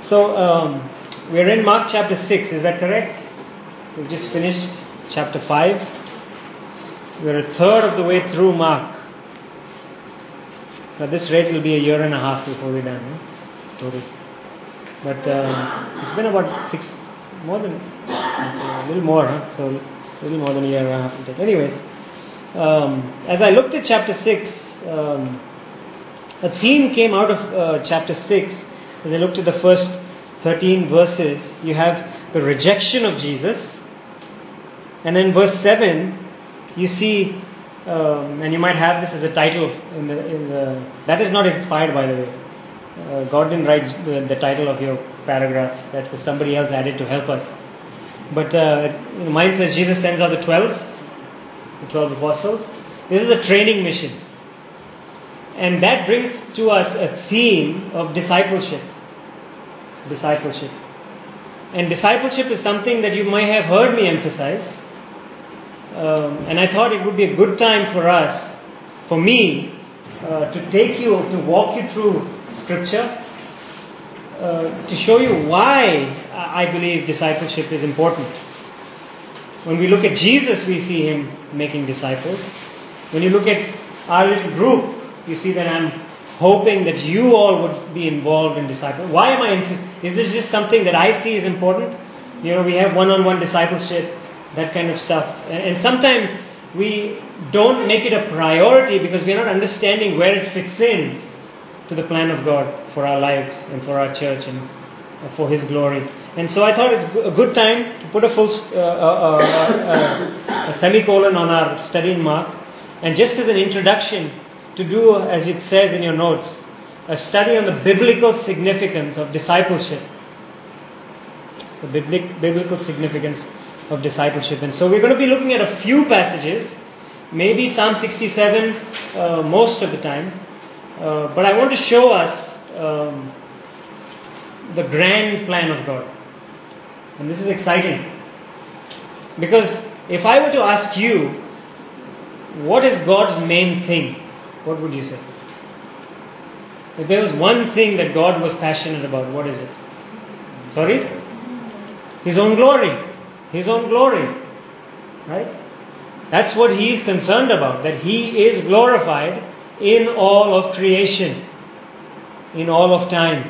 So, we're in Mark chapter 6, is that correct? We've just finished chapter 5. We're a third of the way through Mark. So at this rate, it'll be a year and a half before we're done, total. But it's been about a little more, so a little more than a year and a half. Anyways, as I looked at chapter 6, a theme came out of chapter 6. As I looked at the first 13 verses, you have the rejection of Jesus. And then verse 7, you see, and you might have this as a title in the that is not inspired, by the way. God didn't write the title of your paragraphs. That was somebody else added to help us. But mine says Jesus sends out the 12 apostles. This is a training mission. And that brings to us a theme of discipleship. And discipleship is something that you might have heard me emphasize. And I thought it would be a good time for me, to walk you through Scripture, to show you why I believe discipleship is important. When we look at Jesus, we see Him making disciples. When you look at our little group, you see that I'm hoping that you all would be involved in discipleship. Why am I insisting? Is this just something that I see is important? We have one-on-one discipleship, that kind of stuff. And sometimes we don't make it a priority because we're not understanding where it fits in to the plan of God for our lives and for our church and for His glory. And so I thought it's a good time to put a semicolon on our study in Mark. And just as an introduction, to do, as it says in your notes, a study on the biblical significance of discipleship. The biblical significance of discipleship. And so we're going to be looking at a few passages, maybe Psalm 67 most of the time. But I want to show us the grand plan of God. And this is exciting. Because if I were to ask you, what is God's main thing? What would you say? If there was one thing that God was passionate about, what is it? Sorry? His own glory. His own glory. Right? That's what He is concerned about. That He is glorified in all of creation. In all of time.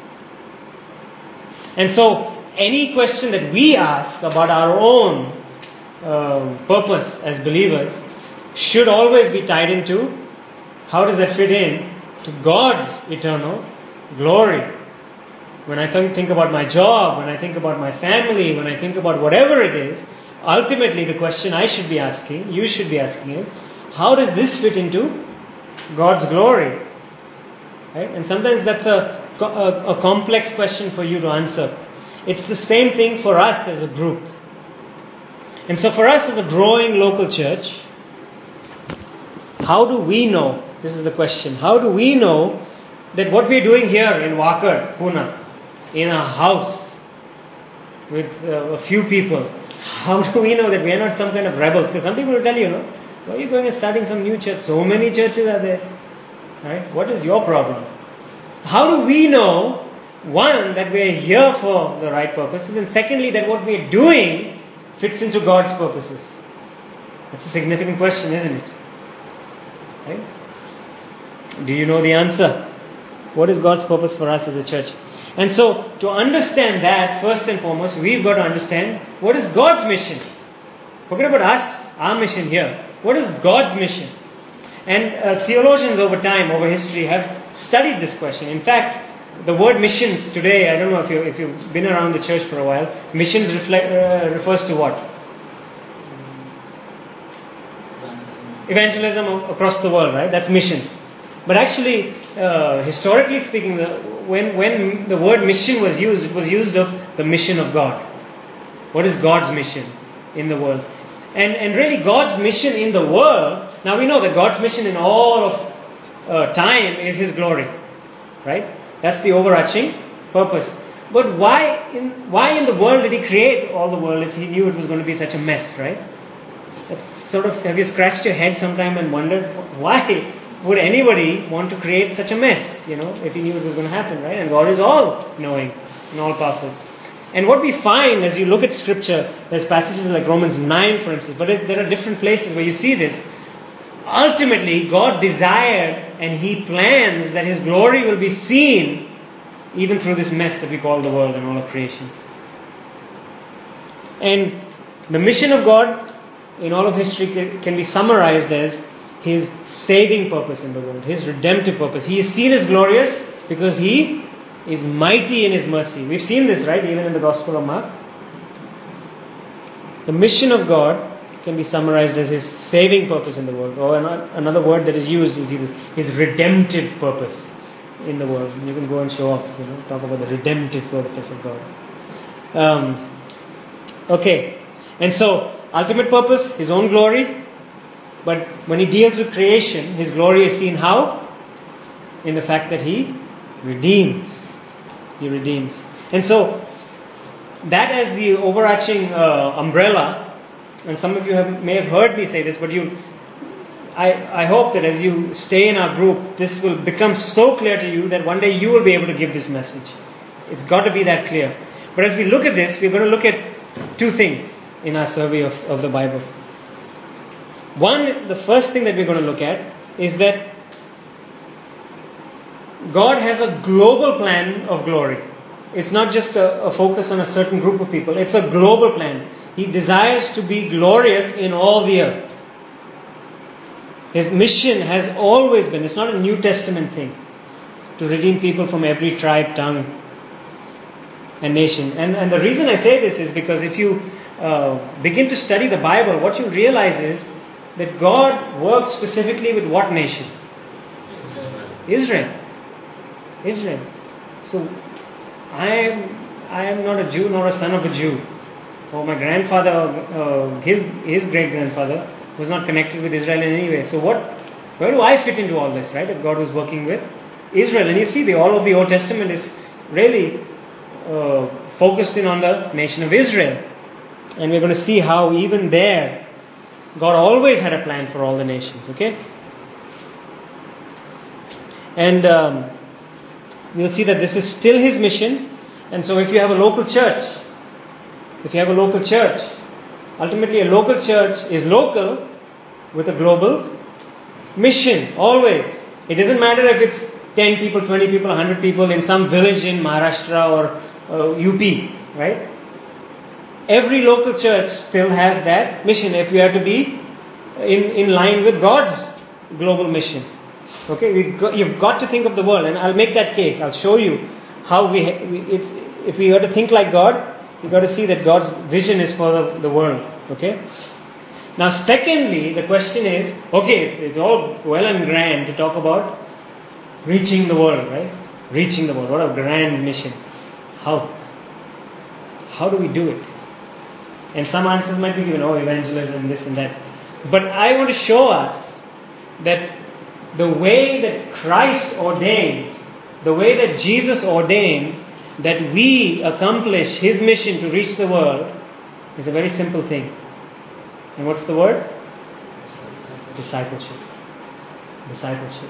And so, any question that we ask about our own purpose as believers should always be tied into how does that fit in to God's eternal glory. When I think about my job, when I think about my family, when I think about whatever it is, ultimately the question I should be asking, you should be asking is, how does this fit into God's glory? Right? And sometimes that's a complex question for you to answer. It's the same thing for us as a group. And so for us as a growing local church, how do we know? This is the question. How do we know that what we're doing here in Wakad, Pune, in a house with a few people, how do we know that we are not some kind of rebels? Because some people will tell you, why are you going and starting some new church? So many churches are there. Right? What is your problem? How do we know, one, that we are here for the right purposes, and secondly, that what we are doing fits into God's purposes? That's a significant question, isn't it? Right? Do you know the answer? What is God's purpose for us as a church? And so, to understand that, first and foremost, we've got to understand what is God's mission. Forget about us, our mission here. What is God's mission? And theologians over time, over history, have studied this question. In fact, the word missions today, I don't know if you've been around the church for a while, missions refers to what? Evangelism across the world, right? That's missions. But actually, historically speaking, when the word mission was used, it was used of the mission of God. What is God's mission in the world? And really God's mission in the world, now we know that God's mission in all of time is His glory. Right? That's the overarching purpose. But why in the world did He create all the world if He knew it was going to be such a mess, right? That's sort of, have you scratched your head sometime and wondered why would anybody want to create such a mess, if He knew it was going to happen, right? And God is all knowing. and all-powerful. And what we find as you look at Scripture, there's passages like Romans 9, for instance, but there are different places where you see this. Ultimately, God desired and He plans that His glory will be seen even through this mess that we call the world and all of creation. And the mission of God in all of history can be summarized as His saving purpose in the world, His redemptive purpose. He is seen as glorious because He is mighty in His mercy. We've seen this, right, even in the Gospel of Mark. The mission of God can be summarized as His saving purpose in the world. Or another word that is used is His redemptive purpose in the world. You can go and show off, talk about the redemptive purpose of God. Okay, and so ultimate purpose, His own glory. But when He deals with creation, His glory is seen how? In the fact that He redeems. He redeems. And so, that as the overarching umbrella, and some of you may have heard me say this, but I hope that as you stay in our group, this will become so clear to you that one day you will be able to give this message. It's got to be that clear. But as we look at this, we're going to look at two things in our survey of the Bible. One, the first thing that we're going to look at is that God has a global plan of glory. It's not just a focus on a certain group of people. It's a global plan. He desires to be glorious in all the earth. His mission has always been, it's not a New Testament thing, to redeem people from every tribe, tongue, and nation. And the reason I say this is because if you begin to study the Bible, what you realize is that God worked specifically with what nation? Israel. So I am not a Jew nor a son of a Jew. Or my grandfather, his great-grandfather was not connected with Israel in any way. So where do I fit into all this, right? If God was working with Israel. And you see, all of the Old Testament is really focused in on the nation of Israel. And we're going to see how even there, God always had a plan for all the nations, okay? And we'll see that this is still His mission. And so if you have a local church, ultimately a local church is local with a global mission, always. It doesn't matter if it's 10 people, 20 people, 100 people in some village in Maharashtra or UP, right? Every local church still has that mission if we are to be in line with God's global mission. Okay, you've got to think of the world, and I'll make that case. I'll show you how if we are to think like God, you've got to see that God's vision is for the world. Okay. Now, secondly, the question is, okay, it's all well and grand to talk about reaching the world, right? Reaching the world. What a grand mission. How? How do we do it? And some answers might be given, evangelism, this and that. But I want to show us that the way that Christ ordained, the way that Jesus ordained that we accomplish His mission to reach the world is a very simple thing. And what's the word? Discipleship. Discipleship.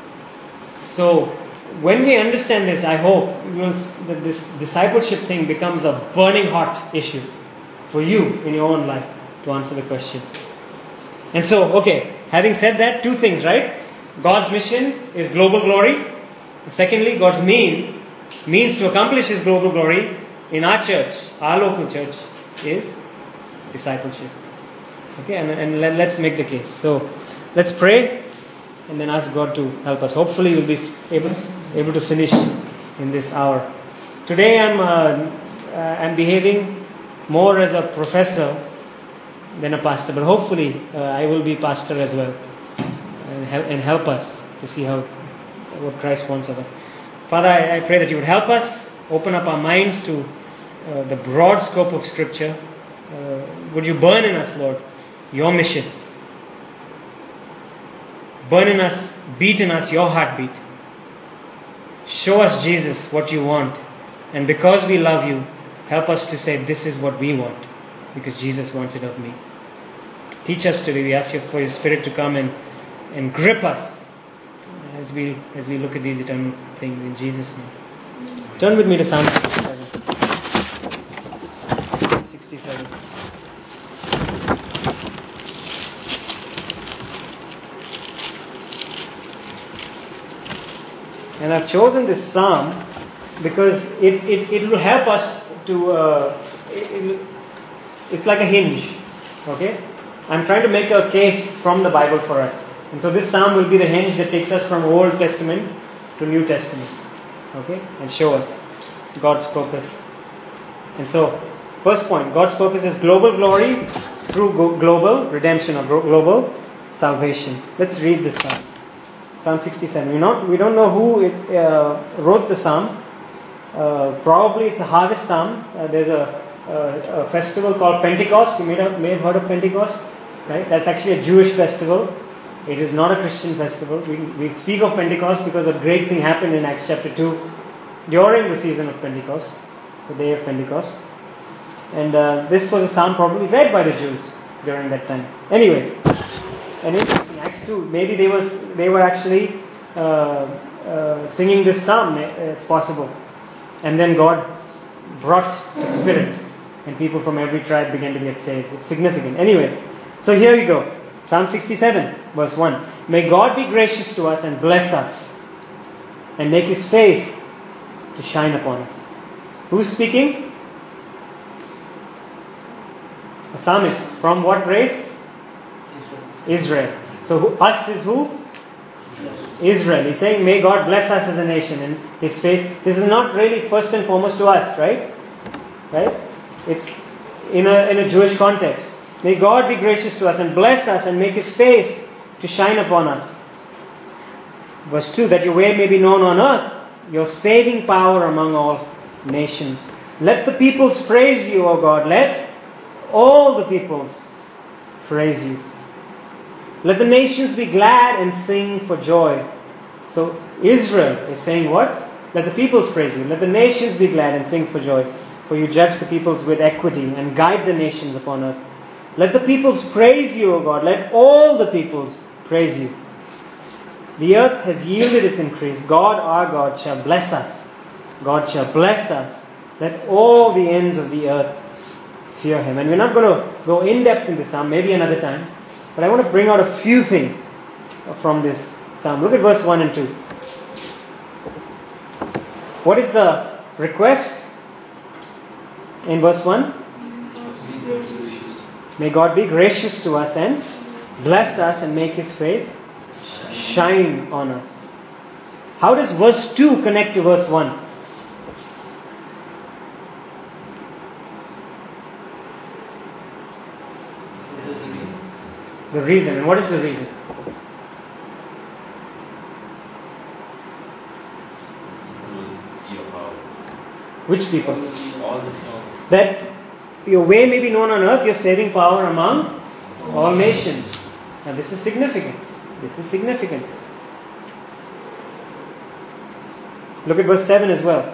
So, when we understand this, I hope that this discipleship thing becomes a burning hot issue for you in your own life to answer the question. And so, okay, having said that, two things, right? God's mission is global glory. And secondly, God's means to accomplish His global glory in our church, our local church, is discipleship. Okay, and let's make the case. So, let's pray and then ask God to help us. Hopefully, we'll be able to finish in this hour. Today, I'm behaving more as a professor than a pastor, but hopefully, I will be pastor as well and help us to see what Christ wants of us. Father, I pray that you would help us, open up our minds to the broad scope of Scripture. Would you burn in us, Lord, your mission? Burn in us, beat in us your heartbeat. Show us, Jesus, what you want. And because we love you, help us to say, this is what we want, because Jesus wants it of me. Teach us today. We ask you for your Spirit to come and grip us as we look at these eternal things in Jesus' name. Turn with me to Psalm 57. I've chosen this psalm because it will help us to. It's like a hinge. Okay? I'm trying to make a case from the Bible for us. And so this psalm will be the hinge that takes us from Old Testament to New Testament. Okay? And show us God's purpose. And so, first point, God's purpose is global glory through global redemption or global salvation. Let's read this psalm. Psalm 67. We don't know who wrote the psalm. Probably it's a harvest psalm. There's a festival called Pentecost. You may have heard of Pentecost, right? That's actually a Jewish festival. It is not a Christian festival. We speak of Pentecost because a great thing happened in Acts chapter 2 during the season of Pentecost, the day of Pentecost. And this was a psalm probably read by the Jews during that time. Anyways, and interesting, Acts 2, maybe they were actually singing this psalm, it's possible. And then God brought the Spirit, and people from every tribe began to get saved. It's significant. Anyway, so here you go. Psalm 67, verse 1. May God be gracious to us and bless us, and make His face to shine upon us. Who's speaking? A psalmist. From what race? Israel. So us is who? Israel. He's saying, may God bless us as a nation, and His face. This is not really first and foremost to us, right? Right? It's in a Jewish context. May God be gracious to us and bless us and make His face to shine upon us. Verse 2, that your way may be known on earth, your saving power among all nations. Let the peoples praise you, O God. Let all the peoples praise you. Let the nations be glad and sing for joy. So Israel is saying what? Let the peoples praise you. Let the nations be glad and sing for joy. For you judge the peoples with equity and guide the nations upon earth. Let the peoples praise you, O God. Let all the peoples praise you. The earth has yielded its increase. God, our God, shall bless us. God shall bless us. Let all the ends of the earth fear Him. And we're not going to go in depth in this psalm, maybe another time. But I want to bring out a few things from this psalm. Look at verse 1 and 2. What is the request in verse 1? May God be gracious to us and bless us and make His face shine on us. How does verse 2 connect to verse 1? The reason. And what is the reason? Which people? That your way may be known on earth, your saving power among all nations. Now this is significant. This is significant. Look at verse 7 as well.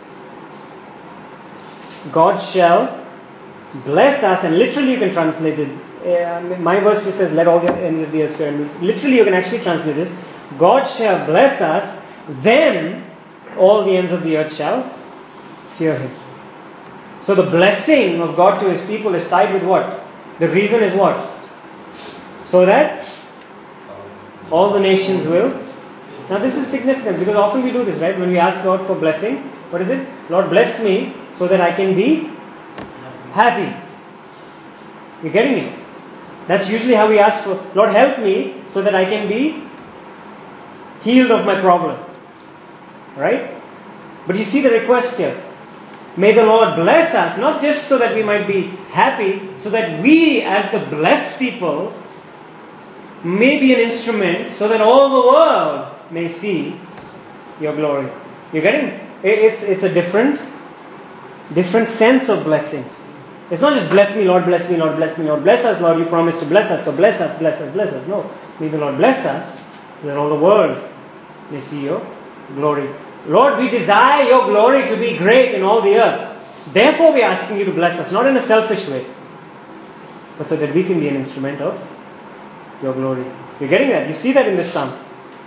God shall bless us, and literally you can translate it. My verse just says, let all the ends of the earth fear Him. Literally you can actually translate this. God shall bless us, then all the ends of the earth shall fear Him. So the blessing of God to His people is tied with what? The reason is what? So that all the nations will. Now this is significant because often we do this, right? When we ask God for blessing, what is it? Lord, bless me so that I can be happy. You're getting it? That's usually how we ask for, Lord, help me so that I can be healed of my problem. Right? But you see the request here. May the Lord bless us, not just so that we might be happy, so that we as the blessed people may be an instrument so that all the world may see your glory. You're getting it? It's a different sense of blessing. It's not just bless me, Lord, bless me, Lord, bless me, Lord, bless us, Lord, you promised to bless us, so bless us, bless us, bless us. No. May the Lord bless us so that all the world may see your glory. Lord, we desire your glory to be great in all the earth. Therefore we are asking you to bless us, not in a selfish way, but so that we can be an instrument of your glory. You're getting that? You see that in this psalm.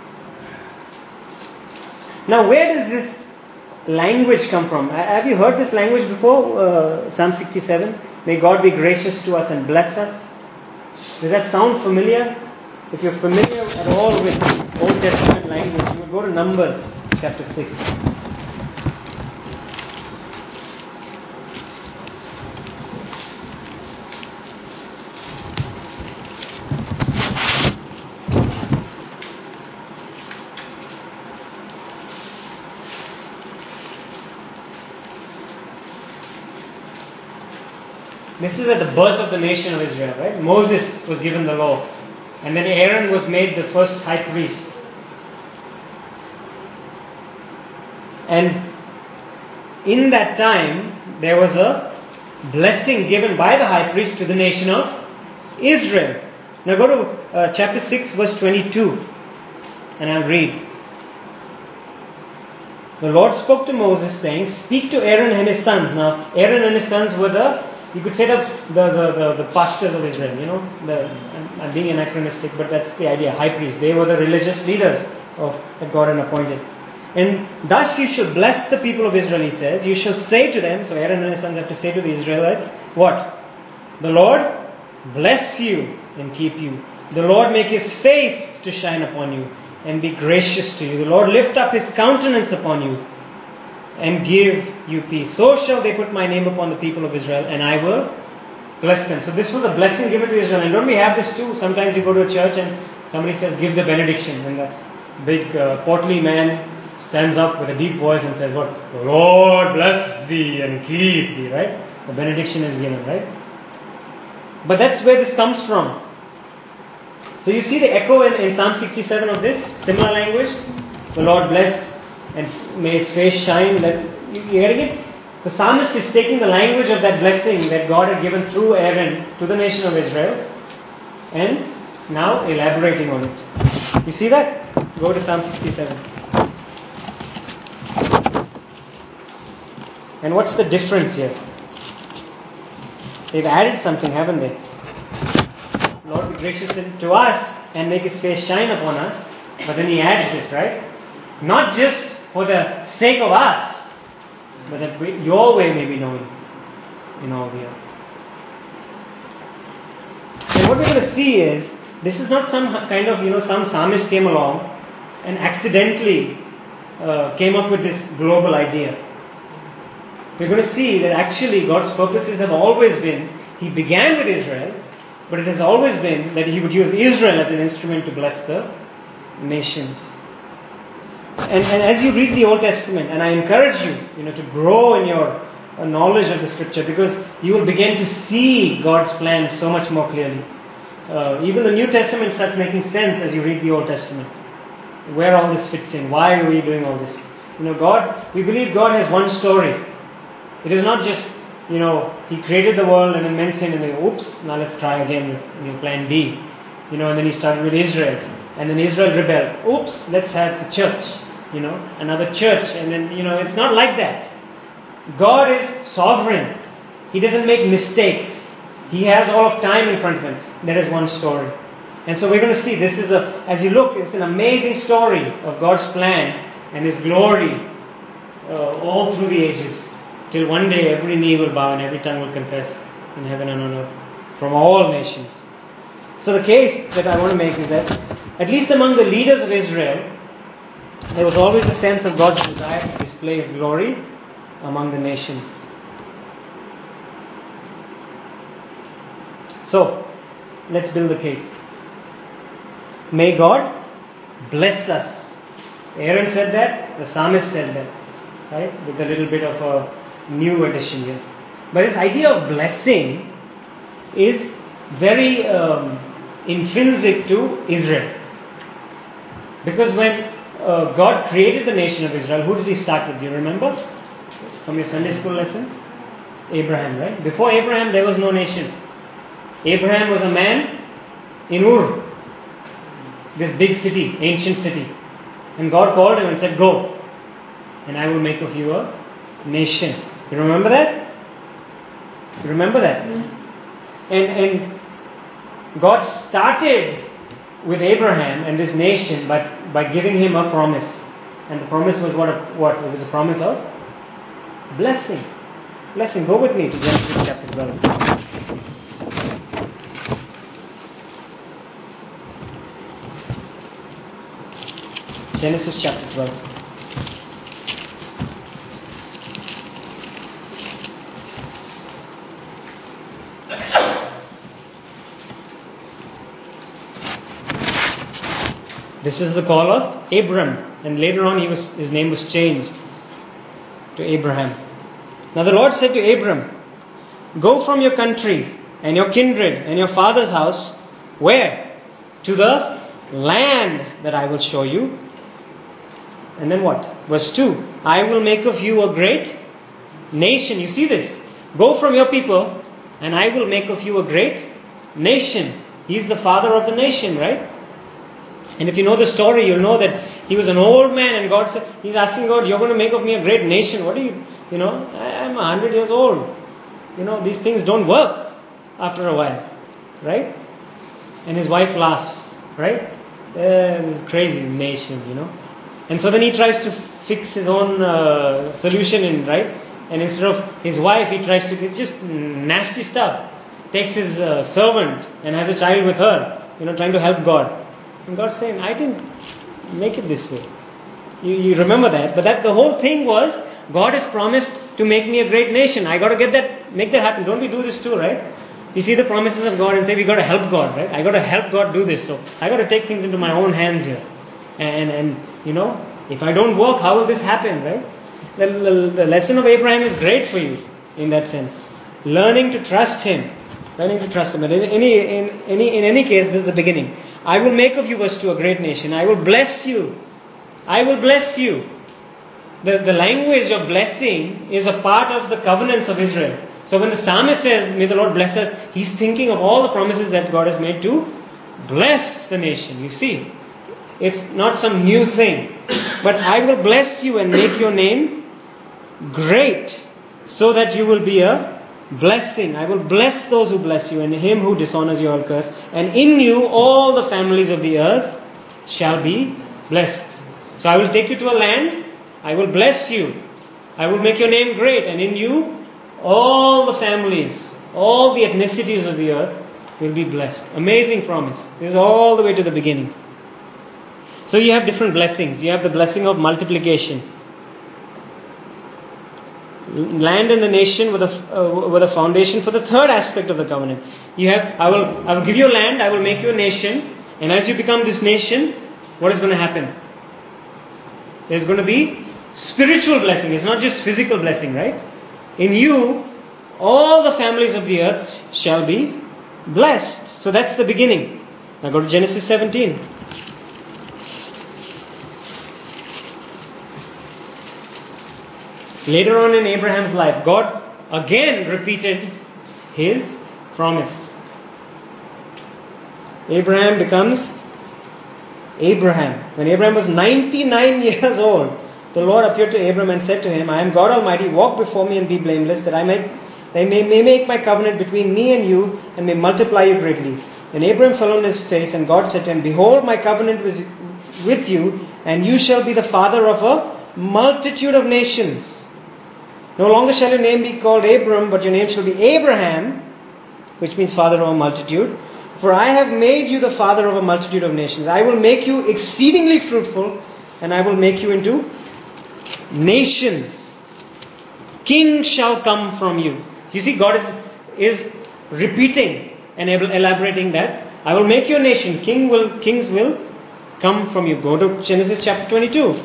Now where does this language come from? Have you heard this language before? Psalm 67. May God be gracious to us and bless us. Does that sound familiar? If you're familiar at all with Old Testament language, you would go to Numbers chapter 6. This is at the birth of the nation of Israel, right? Moses was given the law. And then Aaron was made the first high priest. And in that time, there was a blessing given by the high priest to the nation of Israel. Now go to chapter 6, verse 22. And I'll read. The Lord spoke to Moses, saying, "Speak to Aaron and his sons." Now, Aaron and his sons were you could say the pastors of Israel, I'm being anachronistic, but that's the idea, high priests. They were the religious leaders that God had appointed. And thus you shall bless the people of Israel, he says. You shall say to them, so Aaron and his sons have to say to the Israelites, what? The Lord bless you and keep you. The Lord make his face to shine upon you and be gracious to you. The Lord lift up his countenance upon you and give you peace. So shall they put my name upon the people of Israel, and I will bless them. So this was a blessing given to Israel. And don't we have this too? Sometimes you go to a church and somebody says, give the benediction. And the big portly man stands up with a deep voice and says, what? The Lord bless thee and keep thee, right? The benediction is given, right? But that's where this comes from. So you see the echo in Psalm 67 of this, similar language. The Lord bless and may his face shine. You hearing it? The psalmist is taking the language of that blessing that God had given through Aaron to the nation of Israel and now elaborating on it. You see that? Go to Psalm 67. And what's the difference here? They've added something, haven't they? Lord be gracious to us and make his face shine upon us. But then he adds this, right? Not just for the sake of us, but that your way may be known in all the earth. And what we're going to see is, this is not some kind of, some psalmist came along and accidentally came up with this global idea. We're going to see that actually God's purposes have always been, he began with Israel, but it has always been that he would use Israel as an instrument to bless the nations. And as you read the Old Testament, and I encourage you, to grow in your knowledge of the Scripture, because you will begin to see God's plan so much more clearly. Even the New Testament starts making sense as you read the Old Testament. Where all this fits in, why are we doing all this? We believe God has one story. It is not just, he created the world and then men sinned and then, oops, now let's try again with plan B. And then he started with Israel. And then Israel rebelled. Oops, let's have the church. Another church. And then, it's not like that. God is sovereign. He doesn't make mistakes. He has all of time in front of him. There is one story. And so we're going to see, this is as you look, it's an amazing story of God's plan and his glory all through the ages. Till one day every knee will bow and every tongue will confess in heaven and on earth from all nations. So the case that I want to make is that at least among the leaders of Israel, there was always a sense of God's desire to display his glory among the nations. So, let's build the case. May God bless us. Aaron said that, the psalmist said that, right? With a little bit of a new addition here. But this idea of blessing is very intrinsic to Israel. Because when God created the nation of Israel, who did he start with? Do you remember? From your Sunday school lessons? Abraham, right? Before Abraham, there was no nation. Abraham was a man in Ur, this big city, ancient city. And God called him and said, go, and I will make of you a nation. You remember that? You remember that? Mm-hmm. And God started with Abraham and this nation by giving him a promise. And the promise was what? It was a promise of blessing. Blessing. Go with me to Genesis chapter 12. Genesis chapter 12. This is the call of Abram. And later on his name was changed to Abraham. Now the Lord said to Abram, go from your country and your kindred and your father's house. Where? To the land that I will show you. And then what? Verse 2. I will make of you a great nation. You see this? Go from your people and I will make of you a great nation. He's the father of the nation, right? And if you know the story, you'll know that he was an old man and God said, he's asking God, you're going to make of me a great nation. What do you, I'm 100 years old. These things don't work after a while, right? And his wife laughs, right? This crazy nation, And so then he tries to fix his own solution right? And instead of his wife, he tries to, it's just nasty stuff. Takes his servant and has a child with her, trying to help God. And God's saying, I didn't make it this way. You remember that. But the whole thing was, God has promised to make me a great nation. I got to make that happen. Don't we do this too, right? You see the promises of God and say, we got to help God, right? I got to help God do this. So I got to take things into my own hands here. And if I don't work, how will this happen, right? The lesson of Abraham is great for you in that sense. Learning to trust Him. Learning to trust Him. But in any case, this is the beginning. I will make of you, verse 2, a great nation. I will bless you. I will bless you. The language of blessing is a part of the covenants of Israel. So when the psalmist says, may the Lord bless us, he's thinking of all the promises that God has made to bless the nation. You see, it's not some new thing. But I will bless you and make your name great, so that you will be a blessing. I will bless those who bless you, and him who dishonors you I will curse. And in you all the families of the earth shall be blessed. So I will take you to a land. I will bless you. I will make your name great, and in you all the families, all the ethnicities of the earth will be blessed. Amazing promise. This is all the way to the beginning. So you have different blessings. You have the blessing of multiplication. Land and the nation were the foundation for the third aspect of the covenant. You have, I will give you a land, I will make you a nation, and as you become this nation, what is going to happen? There's going to be spiritual blessing. It's not just physical blessing, right? In you, all the families of the earth shall be blessed. So that's the beginning. Now go to Genesis 17. Later on in Abraham's life, God again repeated His promise. Abraham becomes Abraham. When Abraham was 99 years old, the Lord appeared to Abraham and said to him, I am God Almighty, walk before me and be blameless, that I may make my covenant between me and you, and may multiply you greatly. And Abraham fell on his face, and God said to him, behold, my covenant was with you, and you shall be the father of a multitude of nations. No longer shall your name be called Abram, but your name shall be Abraham, which means father of a multitude. For I have made you the father of a multitude of nations. I will make you exceedingly fruitful, and I will make you into nations. Kings shall come from you. You see, God is repeating and elaborating that. I will make you a nation. Kings will come from you. Go to Genesis chapter 22.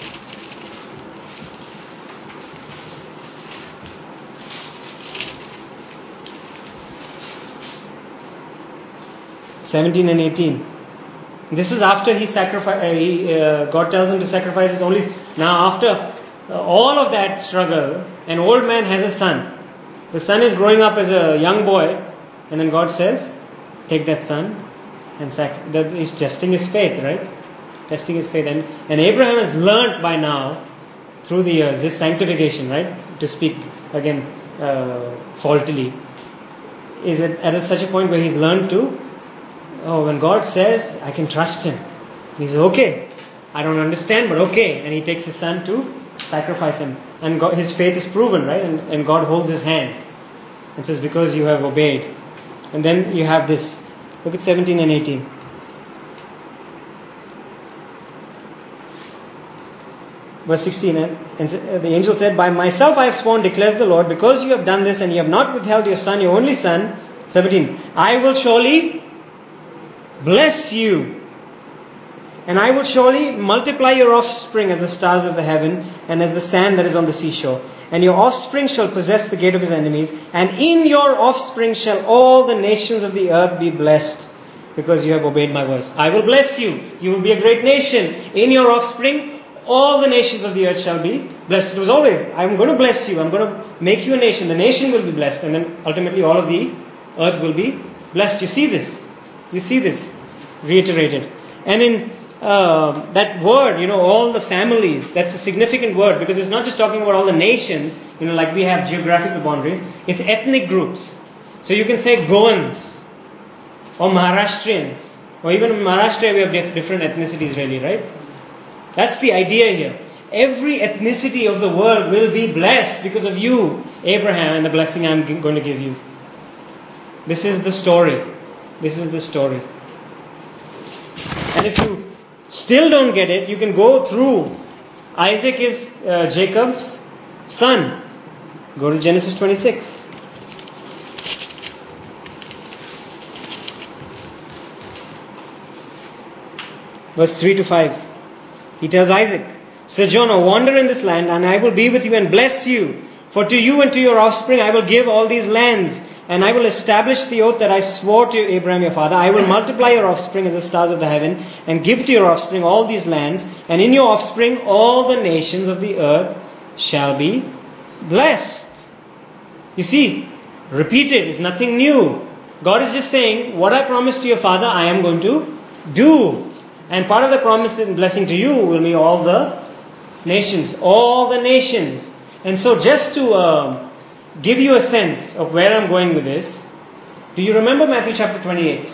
(17 and 18). This is after he sacrificed. God tells him to sacrifice his only. Now, after all of that struggle, an old man has a son. The son is growing up as a young boy, and then God says, "Take that son and that is testing his faith, right? Testing his faith." And Abraham has learnt by now, through the years, this sanctification, right? To speak again faultily, is at such a point where he's learned to. When God says, I can trust Him. He's okay. I don't understand, but okay. And He takes His son to sacrifice Him. And his faith is proven, right? And God holds his hand and says, because you have obeyed. And then you have this. Look at 17 and 18. Verse 16. And the angel said, by myself I have sworn, declares the Lord, because you have done this and you have not withheld your son, your only son. 17. I will surely bless you And I will surely multiply your offspring as the stars of the heaven and as the sand that is on the seashore. And your offspring shall possess the gate of his enemies. And in your offspring shall all the nations of the earth be blessed, because you have obeyed my voice. I will bless you. You will be a great nation. In your offspring, all the nations of the earth shall be blessed. It was always, I'm going to bless you. I'm going to make you a nation. The nation will be blessed. And then ultimately all of the earth will be blessed. You see this. You see this reiterated. And in that word, all the families, that's a significant word, because it's not just talking about all the nations, like we have geographical boundaries. It's ethnic groups. So you can say Goans or Maharashtrians, or even in Maharashtra we have different ethnicities really, right? That's the idea here. Every ethnicity of the world will be blessed because of you, Abraham, and the blessing I'm going to give you. This is the story. This is the story. And if you still don't get it, you can go through. Isaac is Jacob's son. Go to Genesis 26. Verse 3 to 5. He tells Isaac, sojourn or wander in this land, and I will be with you and bless you. For to you and to your offspring I will give all these lands, and I will establish the oath that I swore to Abraham your father. I will multiply your offspring as the stars of the heaven, and give to your offspring all these lands, and in your offspring all the nations of the earth shall be blessed. You see, repeated, it's nothing new. God is just saying, what I promised to your father, I am going to do. And part of the promise and blessing to you will be all the nations. All the nations. And so just to give you a sense of where I'm going with this, do you remember Matthew chapter 28?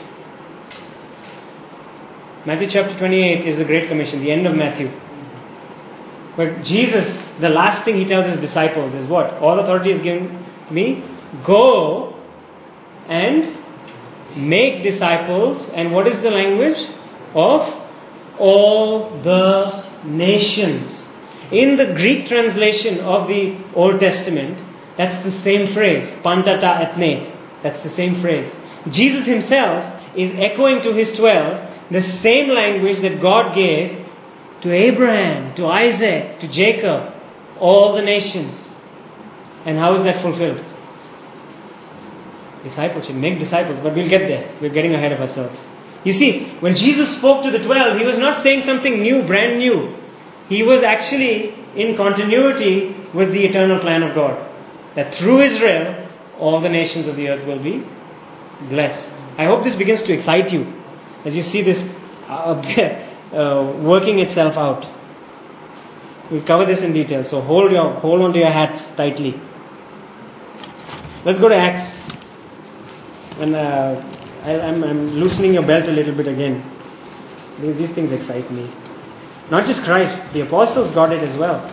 Matthew chapter 28 is the Great Commission, the end of Matthew. But Jesus, the last thing he tells his disciples is what? All authority is given me. Go and make disciples. And what is the language? Of all the nations. In the Greek translation of the Old Testament, that's the same phrase, pantata ethne. That's the same phrase. Jesus himself is echoing to his 12 the same language that God gave to Abraham, to Isaac, to Jacob, all the nations. And how is that fulfilled? Discipleship, make disciples, but we'll get there. We're getting ahead of ourselves. You see, when Jesus spoke to the 12, he was not saying something new, brand new. He was actually in continuity with the eternal plan of God. That through Israel, all the nations of the earth will be blessed. I hope this begins to excite you as you see this working itself out. We'll cover this in detail, so hold on to your hats tightly. Let's go to Acts. And I'm loosening your belt a little bit again. These things excite me. Not just Christ, the apostles got it as well.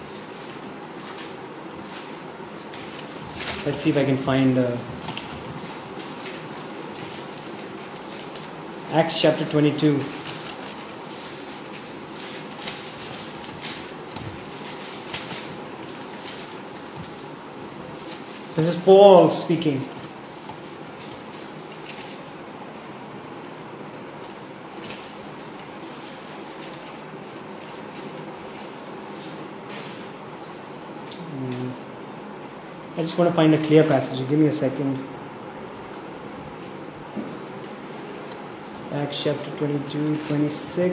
Let's see if I can find Acts chapter 22. This is Paul speaking. I just want to find a clear passage. Give me a second. Acts chapter 22, 26.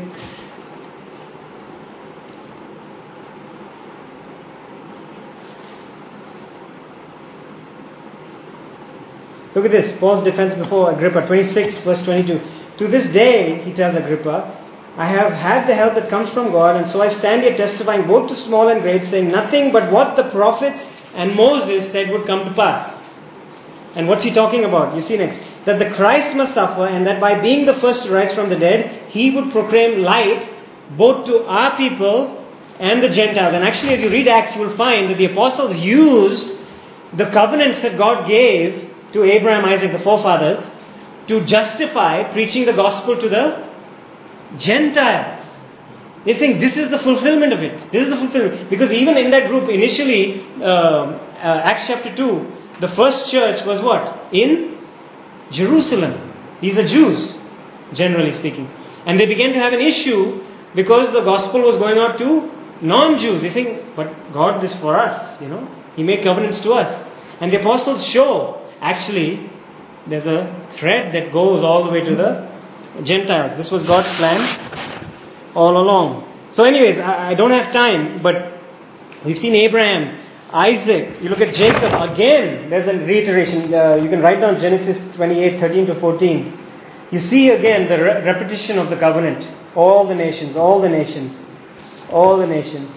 Look at this. Paul's defense before Agrippa, 26 verse 22. To this day, he tells Agrippa, I have had the help that comes from God, and so I stand here testifying both to small and great, saying nothing but what the prophets and Moses said would come to pass. And what's he talking about? You see next. That the Christ must suffer, and that by being the first to rise from the dead, he would proclaim light both to our people and the Gentiles. And actually, as you read Acts, you will find that the apostles used the covenants that God gave to Abraham, Isaac, the forefathers, to justify preaching the gospel to the Gentiles. They're saying this is the fulfillment of it. This is the fulfillment. Because even in that group, initially, Acts chapter 2, the first church was what? In Jerusalem. These are Jews, generally speaking. And they began to have an issue because the gospel was going out to non-Jews. They think, but God is for us, He made covenants to us. And the apostles show, actually, there's a thread that goes all the way to the Gentiles. This was God's plan all along. So anyways, I don't have time, but we've seen Abraham, Isaac, you look at Jacob, again, there's a reiteration. You can write down Genesis 28, 13 to 14. You see again the repetition of the covenant. All the nations, all the nations, all the nations.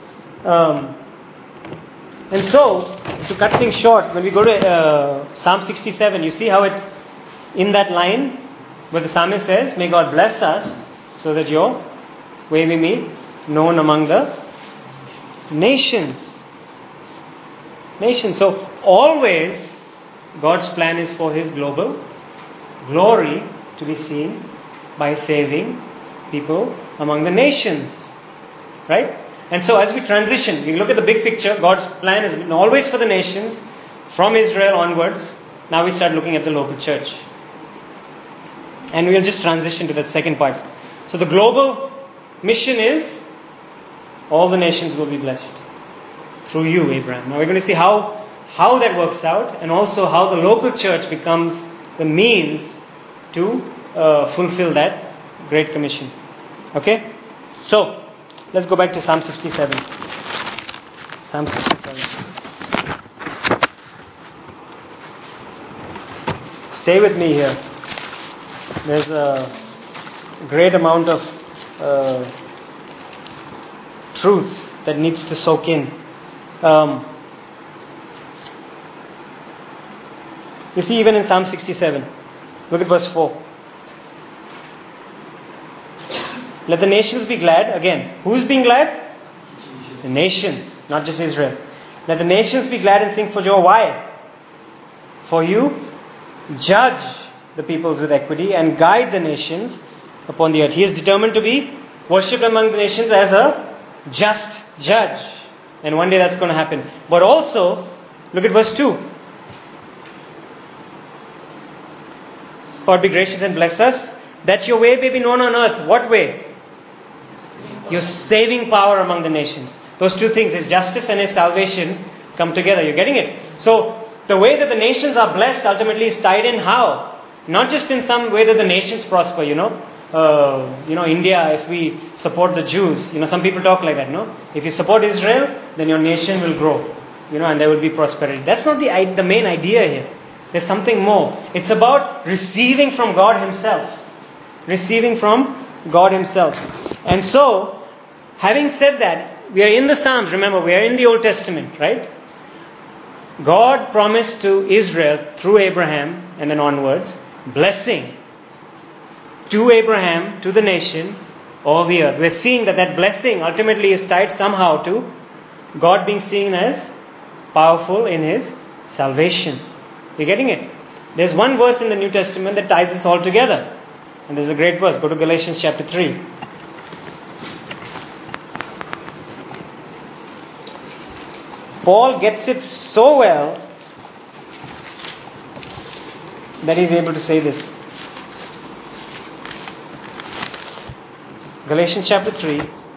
And so, to cut things short, when we go to Psalm 67, you see how it's in that line where the psalmist says, may God bless us so that your way may be known among the nations. Nations. So, always God's plan is for His global glory to be seen by saving people among the nations. Right? And so as we transition, we look at the big picture, God's plan has been always for the nations, from Israel onwards. Now we start looking at the local church. And we'll just transition to that second part. So the global mission is, all the nations will be blessed through you, Abraham. Now we're going to see how that works out, and also how the local church becomes the means to fulfill that Great Commission. Okay? So, let's go back to Psalm 67. Psalm 67. Stay with me here. There's a great amount of truth that needs to soak in. You see, even in Psalm 67, look at verse 4. Let the nations be glad. Again, who's being glad? The nations, not just Israel. Let the nations be glad and sing for joy. Why? For you judge the peoples with equity and guide the nations upon the earth. He is determined to be worshipped among the nations as a just judge. And one day that's going to happen. But also, look at verse 2. God be gracious and bless us, that your way may be known on earth. What way? Your saving power among the nations. Those two things, His justice and His salvation, come together. You're getting it? So, the way that the nations are blessed ultimately is tied in how? Not just in some way that the nations prosper, India, if we support the Jews, some people talk like that, no? If you support Israel, then your nation will grow, and there will be prosperity. That's not the main idea here. There's something more. It's about receiving from God Himself. Receiving from God Himself. And so, having said that, we are in the Psalms. Remember, we are in the Old Testament, right? God promised to Israel through Abraham and then onwards, blessing to Abraham, to the nation, all the earth. We're seeing that blessing ultimately is tied somehow to God being seen as powerful in His salvation. You're getting it? There's one verse in the New Testament that ties this all together. And there's a great verse. Go to Galatians chapter 3. Paul gets it so well that he's able to say this. Galatians chapter 3,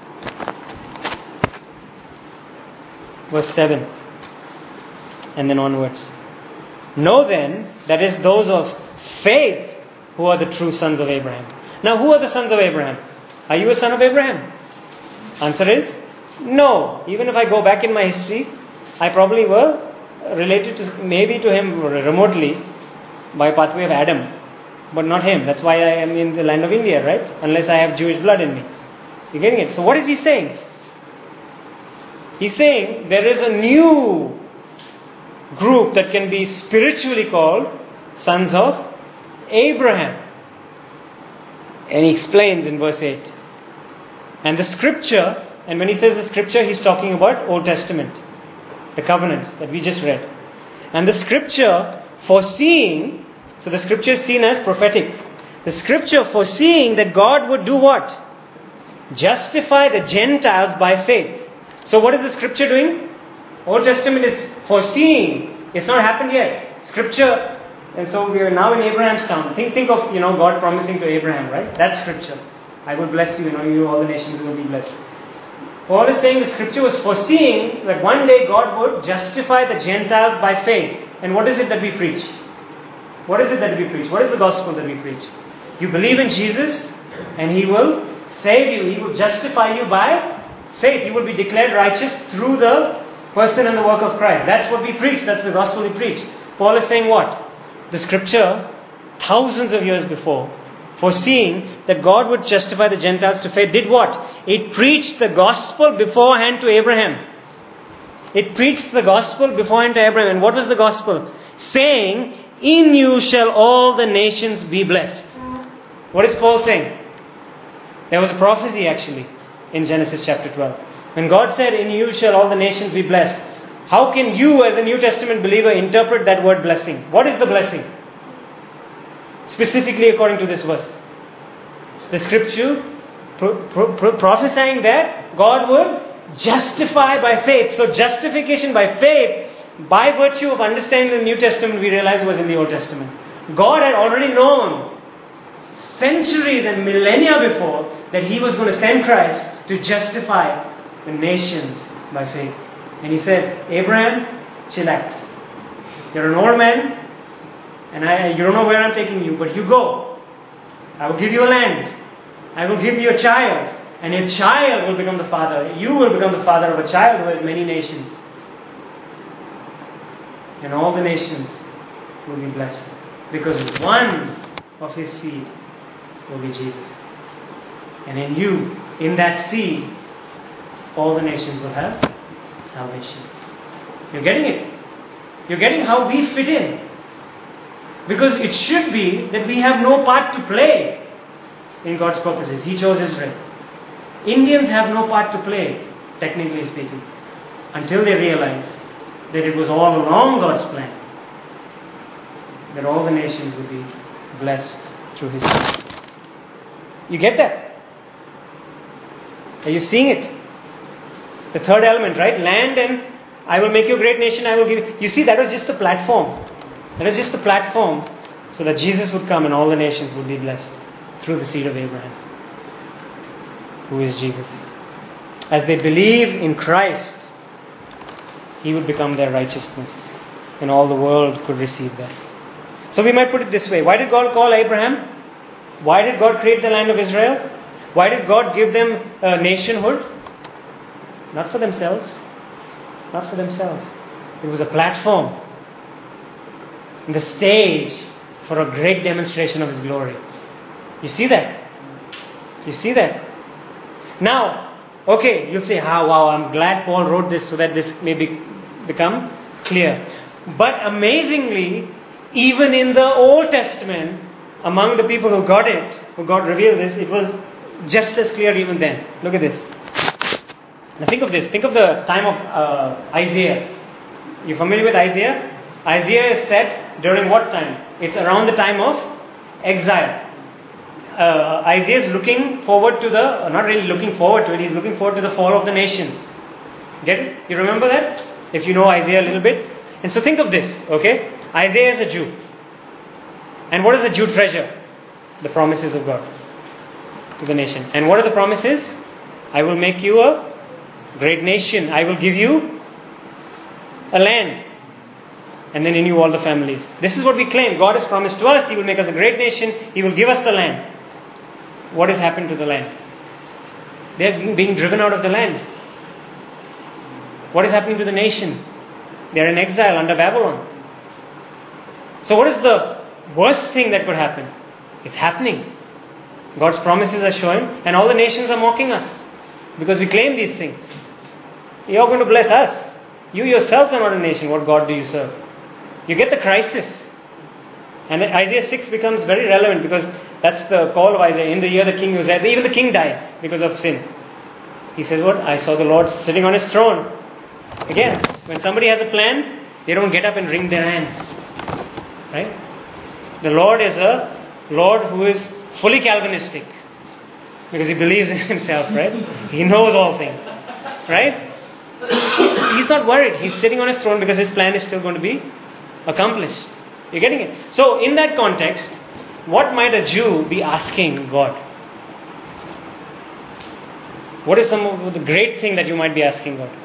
verse 7, and then onwards. Know then, that is those of faith who are the true sons of Abraham. Now, who are the sons of Abraham? Are you a son of Abraham? Answer is no. Even if I go back in my history, I probably were related to him remotely by pathway of Adam, but not him. That's why I am in the land of India, right? Unless I have Jewish blood in me. You're getting it? So what is he saying? He's saying there is a new group that can be spiritually called sons of Abraham. And he explains in verse 8. And the scripture, and when he says the scripture, he's talking about Old Testament, the covenants that we just read. And the scripture foreseeing, so the scripture is seen as prophetic. The scripture foreseeing that God would do what? Justify the Gentiles by faith. So what is the scripture doing? Old Testament is foreseeing. It's not happened yet. Scripture, and so we are now in Abraham's town. Think of, God promising to Abraham, right? That's scripture. I will bless you, you all the nations will be blessed. Paul is saying the scripture was foreseeing that one day God would justify the Gentiles by faith. And what is it that we preach? What is it that we preach? What is the gospel that we preach? You believe in Jesus and He will save you. He will justify you by faith. You will be declared righteous through the person and the work of Christ. That's what we preach. That's the gospel we preach. Paul is saying what? The scripture, thousands of years before, foreseeing that God would justify the Gentiles to faith, did what? It preached the gospel beforehand to Abraham. It preached the gospel beforehand to Abraham. And what was the gospel? Saying, in you shall all the nations be blessed. What is Paul saying? There was a prophecy actually in Genesis chapter 12. When God said, in you shall all the nations be blessed, how can you as a New Testament believer interpret that word blessing? What is the blessing? Specifically according to this verse. The scripture prophesying that God would justify by faith. So justification by faith, by virtue of understanding the New Testament, we realize was in the Old Testament. God had already known centuries and millennia before that He was going to send Christ to justify the nations by faith. And He said, Abraham, chillax. You're an old man and you don't know where I'm taking you, but you go. I will give you a land. I will give you a child, and your child will become the father. You will become the father of a child who has many nations. And all the nations will be blessed, because one of His seed will be Jesus. And in you, in that seed, all the nations will have salvation. You're getting it? You're getting how we fit in. Because it should be that we have no part to play in God's purposes. He chose Israel. Indians have no part to play, technically speaking, until they realize that it was all along God's plan that all the nations would be blessed through His Son. You get that? Are you seeing it? The third element, right? Land, and I will make you a great nation, I will give. You see, that was just the platform. That was just the platform so that Jesus would come and all the nations would be blessed through the seed of Abraham, who is Jesus. As they believe in Christ, He would become their righteousness, and all the world could receive that. So we might put it this way. Why did God call Abraham? Why did God create the land of Israel? Why did God give them a nationhood? Not for themselves. Not for themselves. It was a platform, the stage for a great demonstration of His glory. You see that? You see that? Now, okay, you'll say, wow, I'm glad Paul wrote this so that this may become clear. But amazingly, even in the Old Testament, among the people who got it, who God revealed this, it was just as clear even then. Look at this. Now think of this. Think of the time of Isaiah. You familiar with Isaiah? Isaiah is set during what time? It's around the time of exile. Isaiah is looking forward to not really looking forward to it, he's looking forward to the fall of the nation. Get it? You remember that? If you know Isaiah a little bit. And so think of this, okay? Isaiah is a Jew. And what does a Jew treasure? The promises of God to the nation. And what are the promises? I will make you a great nation. I will give you a land. And then in you all the families. This is what we claim. God has promised to us. He will make us a great nation. He will give us the land. What has happened to the land? They are being driven out of the land. What is happening to the nation? They are in exile under Babylon. So what is the worst thing that could happen? It's happening. God's promises are showing, and all the nations are mocking us because we claim these things. You're going to bless us. You yourselves are not a nation. What God do you serve? You get the crisis. And Isaiah 6 becomes very relevant because that's the call of Isaiah. In the year the king was there, even the king dies because of sin. He says what? I saw the Lord sitting on His throne. Again, when somebody has a plan, they don't get up and wring their hands. Right? The Lord is a Lord who is fully Calvinistic because He believes in Himself, right? He knows all things. Right? He's not worried. He's sitting on His throne because His plan is still going to be accomplished. You're getting it? So in that context, what might a Jew be asking God? What is some of the great thing that you might be asking God?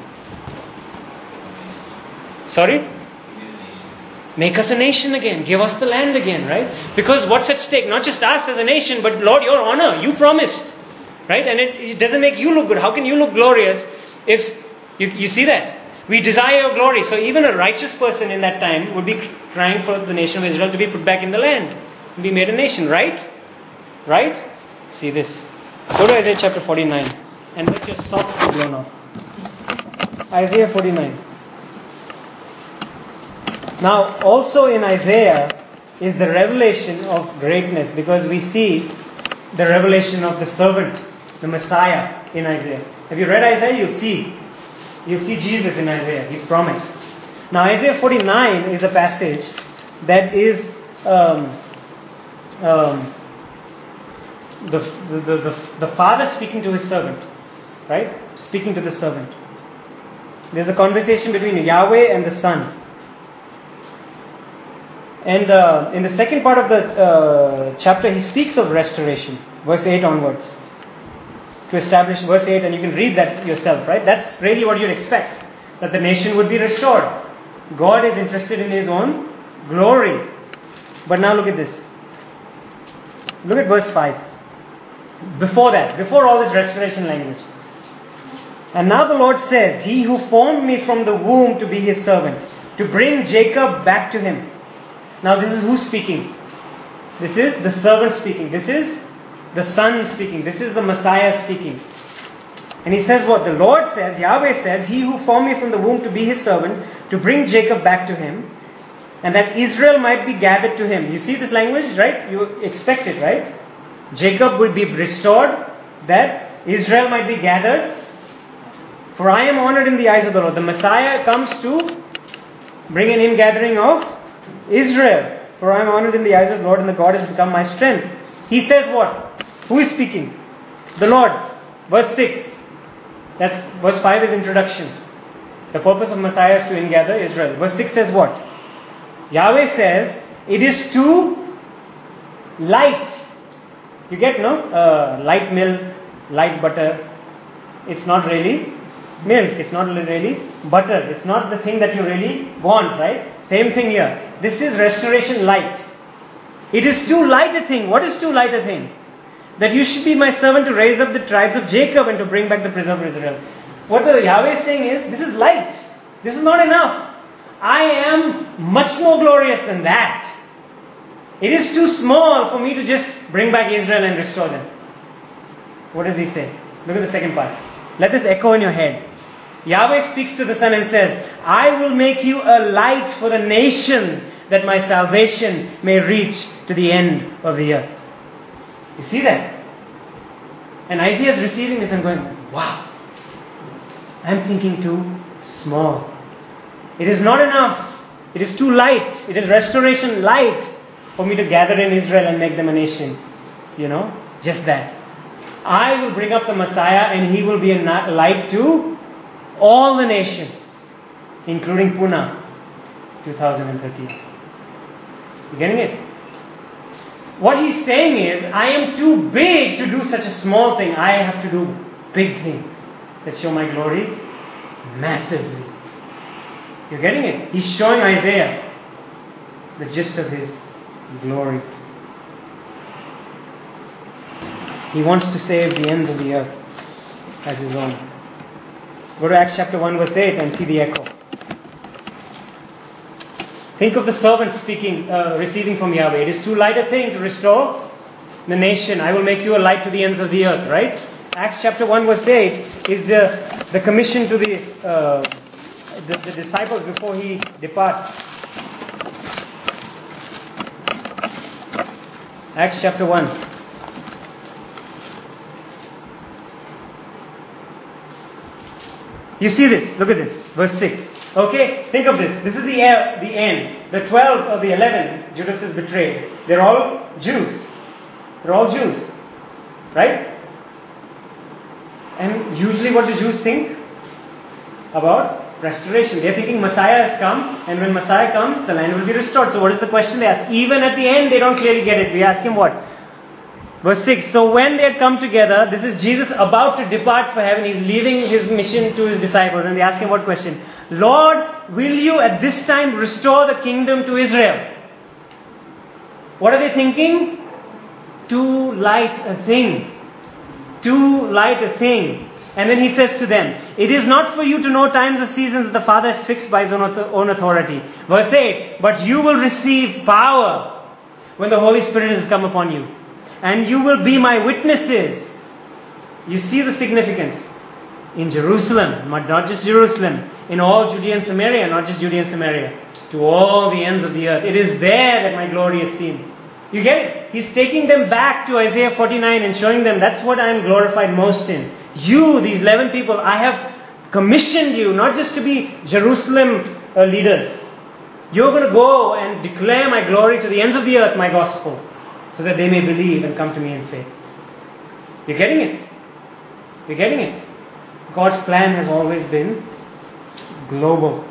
Sorry? Make us a nation again. Give us the land again, right? Because what's at stake? Not just us as a nation, but Lord, your honor. You promised. Right? And it doesn't make you look good. How can you look glorious if you see that? We desire your glory. So even a righteous person in that time would be crying for the nation of Israel to be put back in the land and be made a nation, right? Right? See this. Go to Isaiah chapter 49 and let your socks be blown off. Isaiah 49. Now, also in Isaiah is the revelation of greatness, because we see the revelation of the servant, the Messiah in Isaiah. Have you read Isaiah? You'll see Jesus in Isaiah. He's promised. Now, Isaiah 49 is a passage that is the father speaking to his servant, right? Speaking to the servant. There's a conversation between Yahweh and the Son. And in the second part of the chapter, he speaks of restoration, verse 8 onwards, to establish verse 8, and you can read that yourself, right? That's really what you'd expect, that the nation would be restored. God is interested in His own glory. But now look at this. Look at verse 5. Before that, before all this restoration language. And now the Lord says, He who formed me from the womb to be His servant, to bring Jacob back to Him. Now this is who speaking? This is the servant speaking. This is the Son speaking. This is the Messiah speaking. And he says what? The Lord says, Yahweh says, He who formed me from the womb to be His servant, to bring Jacob back to Him, and that Israel might be gathered to Him. You see this language, right? You expect it, right? Jacob would be restored, that Israel might be gathered. For I am honored in the eyes of the Lord. The Messiah comes to bring an ingathering of Israel. For I am honored in the eyes of the Lord, and the God has become my strength. He says what? Who is speaking? The Lord. Verse 6. That's verse 5 is introduction. The purpose of Messiah is to ingather Israel. Verse 6 says what? Yahweh says, it is too light. You get, no? Light milk, light butter. It's not really milk. It's not really butter. It's not the thing that you really want, right? Same thing here. This is restoration light. It is too light a thing. What is too light a thing? That you should be my servant to raise up the tribes of Jacob and to bring back the preserved Israel. What the Yahweh is saying is, this is light. This is not enough. I am much more glorious than that. It is too small for me to just bring back Israel and restore them. What does he say? Look at the second part. Let this echo in your head. Yahweh speaks to the Son and says, I will make you a light for the nations, that my salvation may reach to the end of the earth. You see that? And Isaiah is receiving this and going, wow, I'm thinking too small. It is not enough. It is too light. It is restoration light for me to gather in Israel and make them a nation. Just that. I will bring up the Messiah, and He will be a light to all the nations, including Pune, 2013. You getting it? What he's saying is, I am too big to do such a small thing. I have to do big things that show my glory massively. You're getting it? He's showing Isaiah the gist of his glory. He wants to save the ends of the earth as his own. Go to Acts chapter 1 verse 8 and see the echo. Think of the servant speaking, receiving from Yahweh. It is too light a thing to restore the nation. I will make you a light to the ends of the earth, right? Acts chapter 1 verse 8 is the commission to the disciples before He departs. Acts chapter 1. You see this? Look at this. Verse 6. Okay? Think of this. This is the end. The 12 or the 11 Judas is betrayed. They're all Jews. They're all Jews. Right? And usually what do Jews think? About restoration. They're thinking Messiah has come, and when Messiah comes, the land will be restored. So what is the question they ask? Even at the end, they don't clearly get it. We ask him what? Verse 6. So when they had come together, this is Jesus about to depart for heaven. He's leaving his mission to his disciples. And they ask him what question? Lord, will you at this time restore the kingdom to Israel? What are they thinking? Too light a thing. Too light a thing. And then he says to them, it is not for you to know times or seasons that the Father has fixed by his own authority. Verse 8. But you will receive power when the Holy Spirit has come upon you. And you will be my witnesses. You see the significance. In Jerusalem, not just Jerusalem. In all Judea and Samaria, not just Judea and Samaria. To all the ends of the earth. It is there that my glory is seen. You get it? He's taking them back to Isaiah 49 and showing them that's what I am glorified most in. You, these 11 people, I have commissioned you not just to be Jerusalem leaders. You're going to go and declare my glory to the ends of the earth, my gospel. So that they may believe and come to me in faith. You're getting it? You're getting it? God's plan has always been global.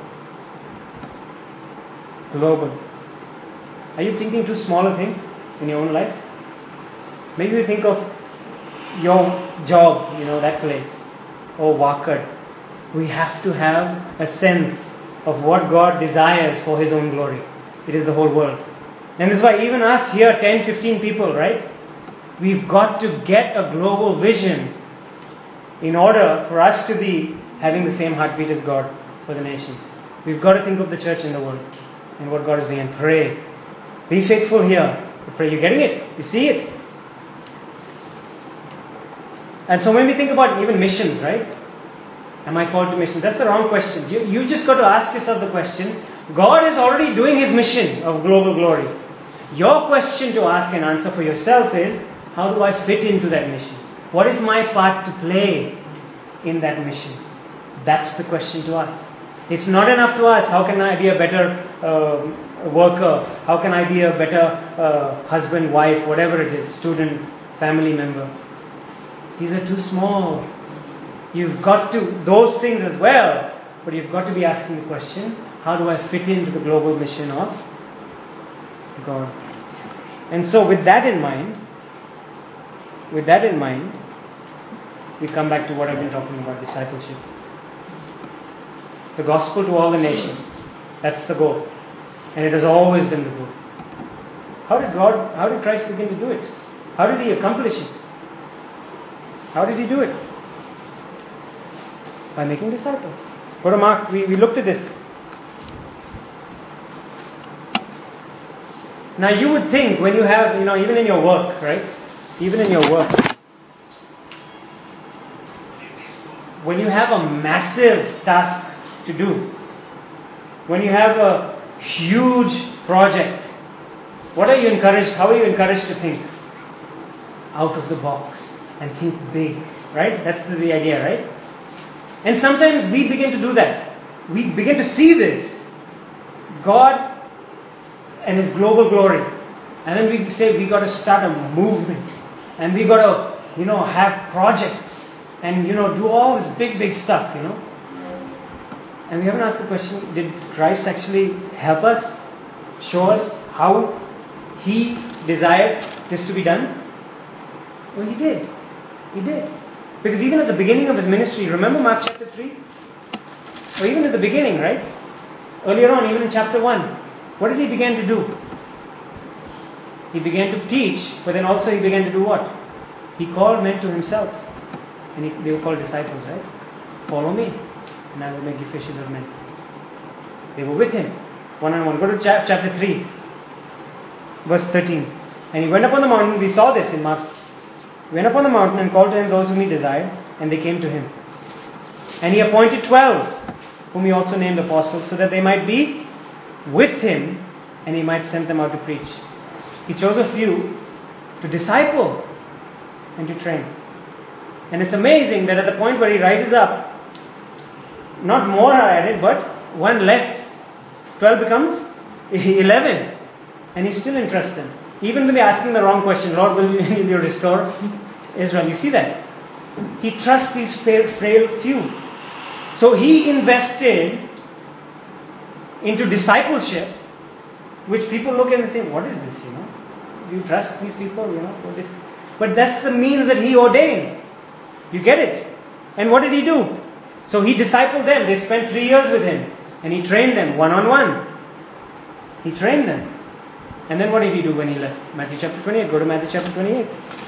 Global. Are you thinking too small a thing in your own life? Maybe you think of your job, that place. Or Wakad. We have to have a sense of what God desires for His own glory. It is the whole world. And this is why even us here, 10, 15 people, right? We've got to get a global vision in order for us to be having the same heartbeat as God for the nations. We've got to think of the church in the world and what God is doing and pray. Be faithful here. Pray. You're getting it? You see it? And so when we think about even missions, right? Am I called to missions? That's the wrong question. You just got to ask yourself the question. God is already doing His mission of global glory. Your question to ask and answer for yourself is, how do I fit into that mission? What is my part to play in that mission? That's the question to ask. It's not enough to ask, how can I be a better worker? How can I be a better husband, wife, whatever it is, student, family member? These are too small. You've got to, those things as well, but you've got to be asking the question, how do I fit into the global mission of God? And so with that in mind, we come back to what I've been talking about, discipleship. The gospel to all the nations. That's the goal. And it has always been the goal. How did Christ begin to do it? How did He accomplish it? How did He do it? By making disciples. Go to Mark, we looked at this. Now you would think when you have, even in your work, right? Even in your work. When you have a massive task to do, when you have a huge project, how are you encouraged to think? Out of the box and think big, right? That's the idea, right? And sometimes we begin to do that. We begin to see this. God and His global glory. And then we say we got to start a movement. And we got to, have projects. And, do all this big stuff, And we haven't asked the question, did Christ actually help us? Show us how He desired this to be done? Well, He did. He did. Because even at the beginning of His ministry, remember Mark chapter 3? Or even at the beginning, right? Earlier on, even in chapter 1, what did He begin to do? He began to teach, but then also He began to do what? He called men to Himself. And they were called disciples, right? Follow me, and I will make you fishers of men. They were with Him, one-on-one. Go to chapter 3, verse 13. And He went up on the mountain. We saw this in Mark. He went up on the mountain and called to Him those whom He desired, and they came to Him. And He appointed 12, whom He also named apostles, so that they might be with Him, and He might send them out to preach. He chose a few to disciple and to train. And it's amazing that at the point where He rises up, not more are added, but one less. 12 becomes 11. And He's still interested. Even when they're asking the wrong question, Lord, will you restore Israel? You see that? He trusts these frail few. So He invested into discipleship, which people look at and say, what is this, Do you trust these people, for this? But that's the means that He ordained. You get it? And what did He do? So He discipled them. They spent 3 years with Him. And He trained them one-on-one. He trained them. And then what did He do when He left? Matthew chapter 28. Go to Matthew chapter 28.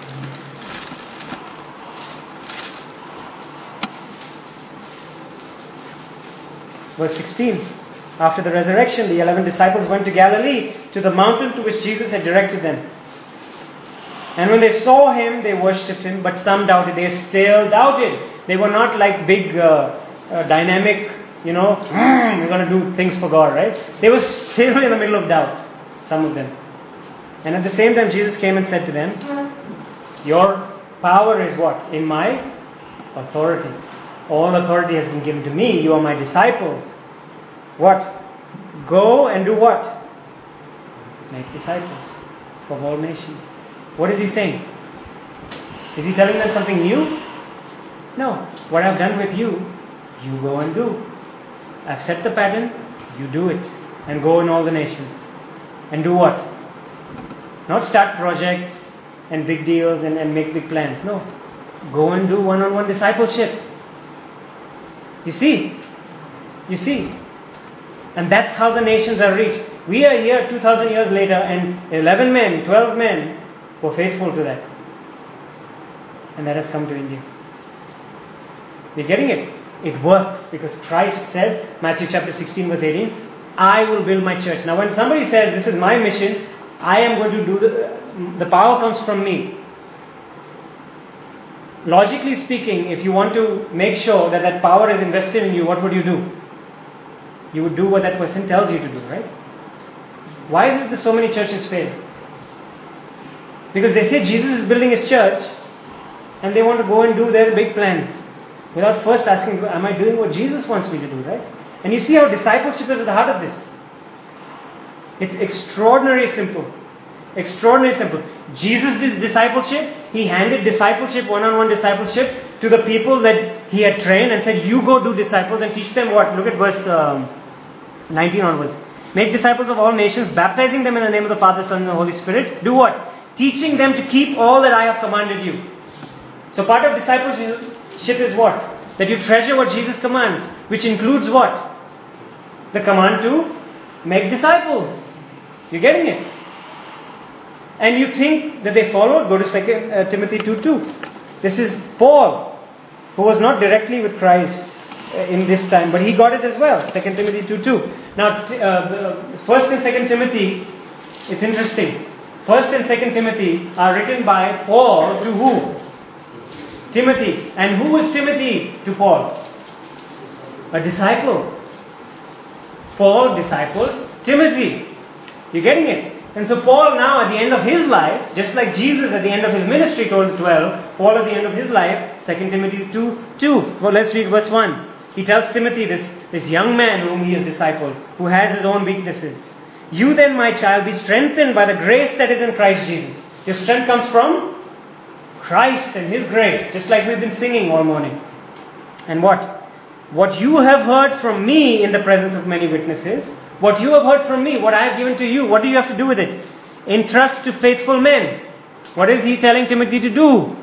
Verse 16. After the resurrection, the 11 disciples went to Galilee, to the mountain to which Jesus had directed them. And when they saw Him, they worshipped Him, but some doubted. They still doubted. They were not like big, dynamic, we're going to do things for God, right? They were still in the middle of doubt, some of them. And at the same time, Jesus came and said to them, your power is what? In my authority. All authority has been given to me. You are my disciples. What? Go and do what? Make disciples of all nations. What is He saying? Is He telling them something new? No. What I've done with you, you go and do. I've set the pattern, you do it. And go in all the nations. And do what? Not start projects and big deals and make big plans. No. Go and do one-on-one discipleship. You see? And that's how the nations are reached. We are here 2,000 years later, and 11 men, 12 men were faithful to that. And that has come to India. You're getting it? It works because Christ said, Matthew chapter 16 verse 18, I will build my church. Now when somebody says, this is my mission, I am going to do the power comes from me. Logically speaking, if you want to make sure that that power is invested in you, what would you do? You would do what that person tells you to do, right? Why is it that so many churches fail? Because they say Jesus is building His church and they want to go and do their big plans without first asking, am I doing what Jesus wants me to do, right? And you see how discipleship is at the heart of this. It's extraordinarily simple. Extraordinarily simple. Jesus did discipleship. He handed discipleship, one-on-one discipleship to the people that He had trained and said, you go do disciples and teach them what? Look at verse 19 onwards. Make disciples of all nations, baptizing them in the name of the Father, Son and the Holy Spirit. Do what? Teaching them to keep all that I have commanded you. So part of discipleship is what? That you treasure what Jesus commands, which includes what? The command to make disciples. You're getting it? And you think that they followed? Go to 2 Timothy 2:2. This is Paul, who was not directly with Christ in this time, but he got it as well. 2 Timothy 2:2. Now, 1st and 2nd Timothy, it's interesting. 1st and 2nd Timothy are written by Paul to who? Timothy. And who is Timothy to Paul? A disciple. Paul discipled Timothy. You're getting it? And so Paul now at the end of his life, just like Jesus at the end of His ministry told the 12, Paul at the end of his life, 2 Timothy 2:2. Well, let's read verse 1. He tells Timothy, this young man whom he has discipled, who has his own weaknesses. You then, my child, be strengthened by the grace that is in Christ Jesus. Your strength comes from Christ and His grace, just like we've been singing all morning. And what? What you have heard from me in the presence of many witnesses, what you have heard from me, what I have given to you, what do you have to do with it? Entrust to faithful men. What is he telling Timothy to do?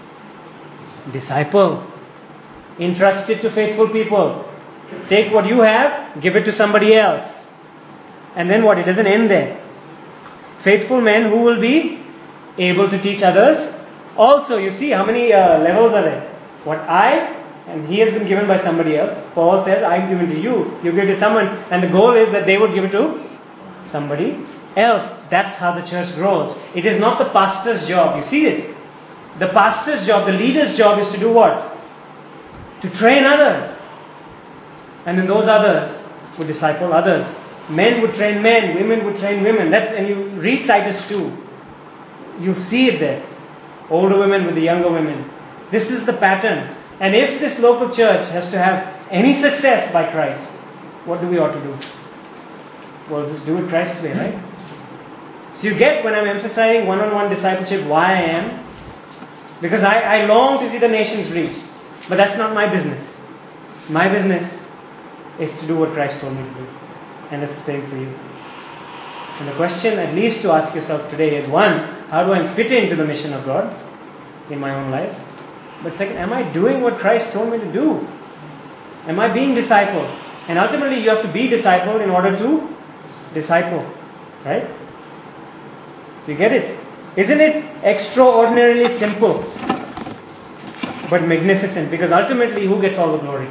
Disciple. Entrust it to faithful people. Take what you have, give it to somebody else. And then what? It doesn't end there. Faithful men who will be able to teach others. Also, you see how many levels are there? What and he has been given by somebody else. Paul says, I've given to you. You give it to someone. And the goal is that they would give it to somebody else. That's how the church grows. It is not the pastor's job. You see it? The pastor's job, the leader's job is to do what? To train others. And then those others would disciple others. Men would train men. Women would train women. And you read Titus 2. You see it there. Older women with the younger women. This is the pattern. And if this local church has to have any success by Christ, what do we ought to do? Well, just do it Christ's way, right? So you get when I'm emphasizing one-on-one discipleship, why I am. Because I long to see the nations reached. But that's not my business. My business is to do what Christ told me to do. And that's the same for you. And the question at least to ask yourself today is, one, how do I fit into the mission of God? in my own life. But second, am I doing what Christ told me to do? Am I being discipled? And ultimately, you have to be discipled in order to disciple. Right? You get it? Isn't it extraordinarily simple but magnificent? Because ultimately, who gets all the glory?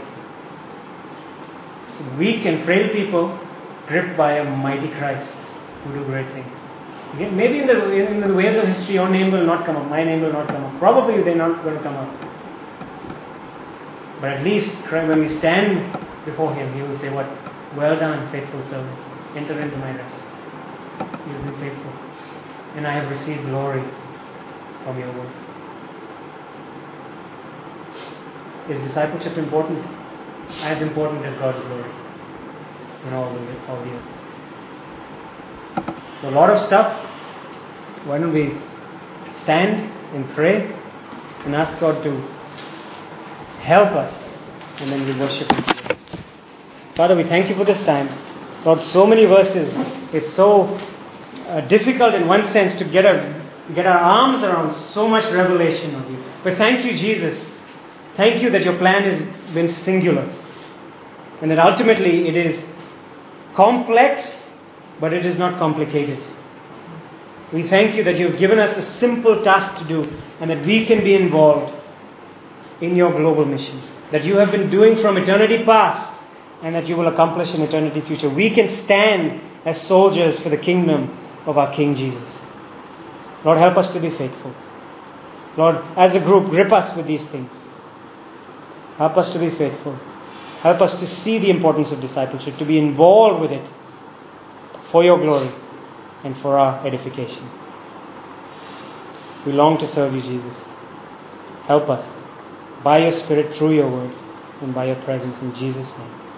It's weak and frail people gripped by a mighty Christ who do great things. Again, maybe in the waves of history, your name will not come up, my name will not come up. Probably they're not going to come up. But at least when we stand before Him, He will say, "What? Well done, faithful servant. Enter into my rest. You have been faithful. And I have received glory from your work." Is discipleship important? As important as God's glory in all the earth. So a lot of stuff. Why don't we stand and pray and ask God to help us, and then we worship Him. Father, we thank You for this time. Lord, so many verses. It's so difficult in one sense to get our arms around so much revelation of You. But thank You, Jesus. Thank You that Your plan has been singular, and that ultimately it is complex, but it is not complicated. We thank You that You have given us a simple task to do, and that we can be involved in Your global mission. That You have been doing from eternity past, and that You will accomplish in eternity future. We can stand as soldiers for the kingdom of our King Jesus. Lord, help us to be faithful. Lord, as a group, grip us with these things. Help us to be faithful. Help us to see the importance of discipleship, to be involved with it for Your glory and for our edification. We long to serve You, Jesus. Help us by Your Spirit, through Your word, and by Your presence, in Jesus' name.